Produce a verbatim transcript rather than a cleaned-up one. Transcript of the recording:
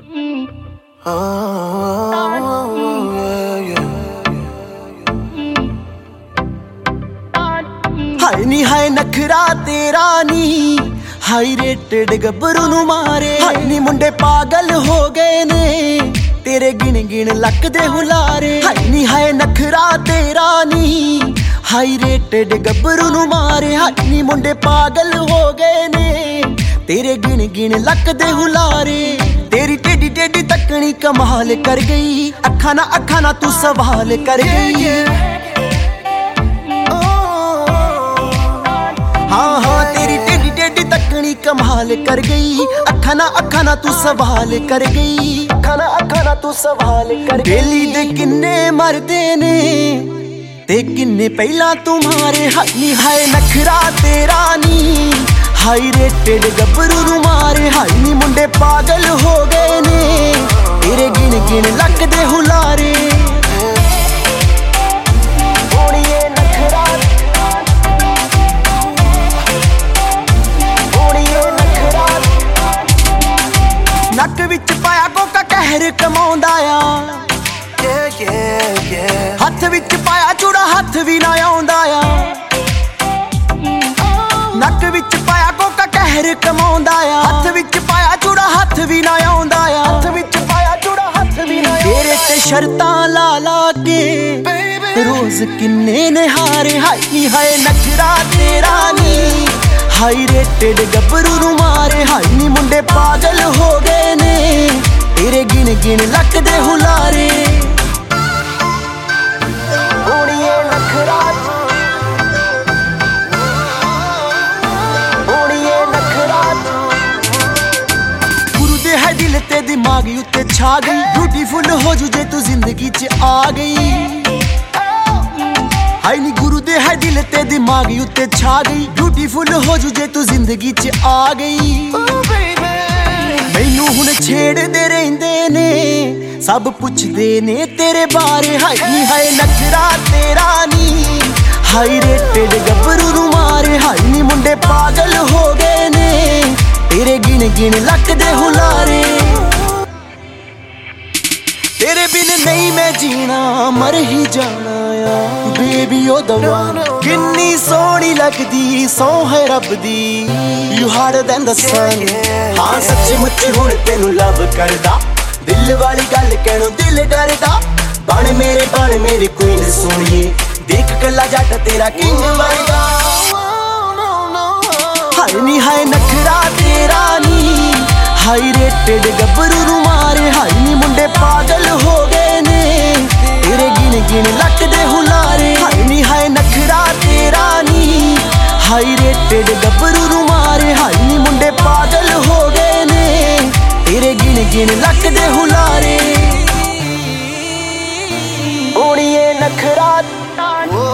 हाय नी हाय नखरा तेरा नी high rated गब्बरू नू मारे। हाय नी मुंडे पागल हो गए ने तेरे गिन गिन लक दे हुलारे। हाय नी हाय नखरा तेरा नी हाई रेटेड गब्बरू नू मारे। हाय नी मुंडे पागल हो गए ने तेरे गिन गिन लक दे हुलारे। तेरी टेडी टेडी तकनी कमाल कर गई, अखा ना अखा ना तू सवाल कर गई। हाँ हाँ तेरी टेडी टेडी तकनी कमाल कर गई, अखा ना अखा ना तू सवाल कर गई। अखा ना अखा ना तू सवाल कर गई। बेली दे किन्ने मरदे ने ते किन्ने पहला तुम्हारे। हाय नी हाय नखरा तेरा नी हाई रेटेड गब्बरू नू मारे। हाय नी मुंडे पागल हो गए ने तेरे गिन गिन लक दे हुलारे। नक विच पाया कोका कहर कमाउंदा आ, हथ विच पाया चूड़ा हथ भी ना आउंदा आ। नक विच पाया कोका कहर कमाउंदा आ, हथ विच पाया चूड़ा हथ भी ना आउंदा आ। हथ विच पाया चूड़ा हथ भी ना तेरे ते शर्तां ला ला के रोज किन्ने ने हारे। हाय नी हाय नखरा तेरा नी हाई रेटेड गब्बरू नू मारे। हाय नी मुंडे पागल हो गए ने तेरे गिन गिन लक दे हुलारे। गुरु दे है दिल ते दिमाग उत्ते छा गई, ब्यूटीफुल हो जू जे तू जिंदगी च आ गई। हाय नी गुरु दे है दिल ते दिमाग उत्ते छा गई, ब्यूटीफुल हो जू जे तू जिंदगी च आ गई। मैनू हुण छेड़दे रहिंदे ने सब पुछदे ने तेरे बारे। हाय नी हाय नखरा तेरा नी हाई रेटेड गब्बरू नू मारे। हाय नी मुंडे पागल हो गए ने तेरे गिन गिन लक दे हुलारे। तेरे बिन नहीं मैं जीना मर ही जाना आ बेबी ओ दवा। किन्नी सोहनी लगदी सौ है रब दी, you harder than the sun. हाँ सच्ची मुच्ची हुण तेनू लव करदा, दिल वाली गल कहणों दिल डरदा। बण मेरे बण मेरे क्वीन सोहणीए, देख कला जट तेरा किंग वर्गा। हाय नी हाय नखरा तेरा नी हाई रेटेड गब्बरू नू मारे। हाय नी मुंडे पागल हो गए ने तेरे गिन गिन लक दे हुलारे। हाय नी हाय नखरा तेरा नी हाई रेटेड गब्बरू नू मारे। हाय नी मुंडे पागल हो गए ने तेरे गिन गिन लक दे हुलारे। ओणीए नखरा